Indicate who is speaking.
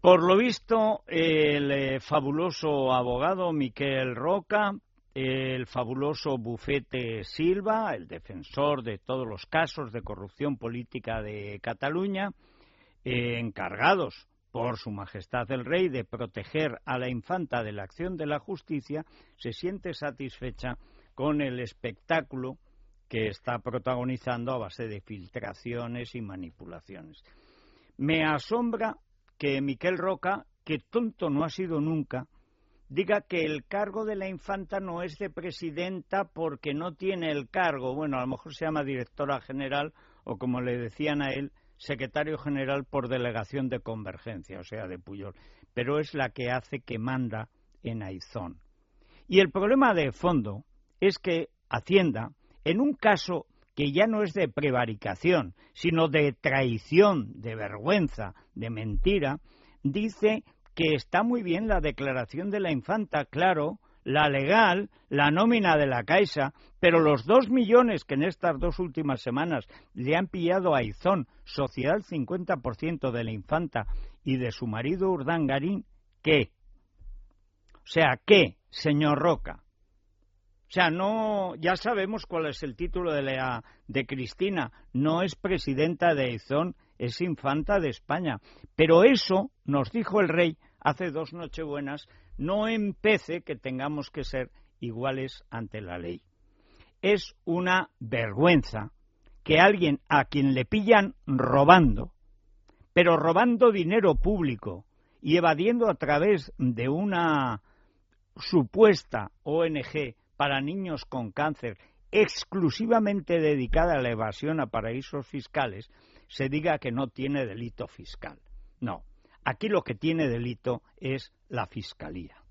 Speaker 1: Por lo visto, el fabuloso abogado Miquel Roca, el fabuloso bufete Silva, el defensor de todos los casos de corrupción política de Cataluña, encargados por Su Majestad el Rey de proteger a la infanta de la acción de la justicia, se siente satisfecha con el espectáculo que está protagonizando a base de filtraciones y manipulaciones. Me asombra que Miquel Roca, que tonto no ha sido nunca, diga que el cargo de la infanta no es de presidenta porque no tiene el cargo. Bueno, a lo mejor se llama directora general o, como le decían a él, secretario general por delegación de Convergencia, o sea, de Pujol. Pero es la que hace que manda en Aizón. Y el problema de fondo es que Hacienda, en un caso que ya no es de prevaricación, sino de traición, de vergüenza, de mentira, dice que está muy bien la declaración de la infanta, claro, la legal, la nómina de la Caixa, pero los 2 millones que en estas 2 últimas semanas le han pillado a Aizón, sociedad al 50% de la infanta y de su marido Urdangarín, ¿qué? O sea, ¿qué, señor Roca? O sea, no, ya sabemos cuál es el título de Cristina, no es presidenta de Aizón, es infanta de España. Pero eso, nos dijo el rey hace 2 nochebuenas, no empece que tengamos que ser iguales ante la ley. Es una vergüenza que alguien a quien le pillan robando, pero robando dinero público y evadiendo a través de una supuesta ONG para niños con cáncer exclusivamente dedicada a la evasión a paraísos fiscales, se diga que no tiene delito fiscal. No, aquí lo que tiene delito es la Fiscalía.